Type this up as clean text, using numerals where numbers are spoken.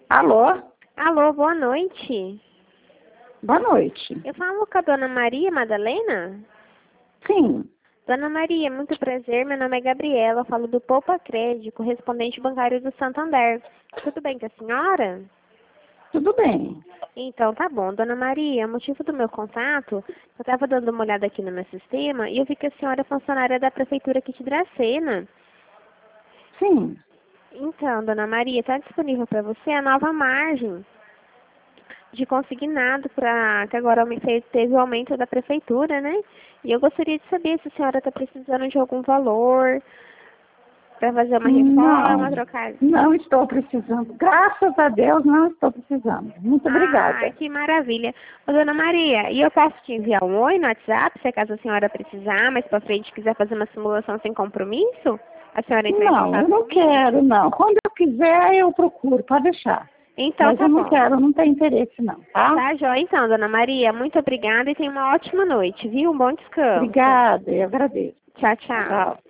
Alô? Alô, boa noite. Boa noite. Eu falo com a dona Maria Madalena? Sim, Dona Maria, muito prazer. Meu nome é Gabriela. Eu falo do Poupa Crédito, correspondente bancário do Santander. Tudo bem com a senhora? tudo bem. Então, tá bom. Dona Maria, o motivo do meu contato, eu estava dando uma olhada aqui no meu sistema e eu vi que a senhora é funcionária da Prefeitura aqui de Dracena. Sim. Então, Dona Maria, está disponível para você a nova margem de consignado para que agora teve o aumento da prefeitura, né? E eu gostaria de saber se a senhora está precisando de algum valor para fazer uma reforma, trocar. Não estou precisando. Graças a Deus, não estou precisando. Muito obrigada. Que maravilha. Ô, Dona Maria, e eu posso te enviar um oi no WhatsApp, se caso a senhora precisar, mais para frente quiser fazer uma simulação sem compromisso? A senhora entrar em Não, contato eu não comigo? quero, não. Quando eu quiser, eu procuro, pode deixar. Então Mas tá eu não bom. quero, não tenho interesse, não, tá? Tá, joia então, Dona Maria. Muito obrigada e tenha uma ótima noite, viu? Um bom descanso. Obrigada, eu agradeço. Tchau, tchau. Tchau.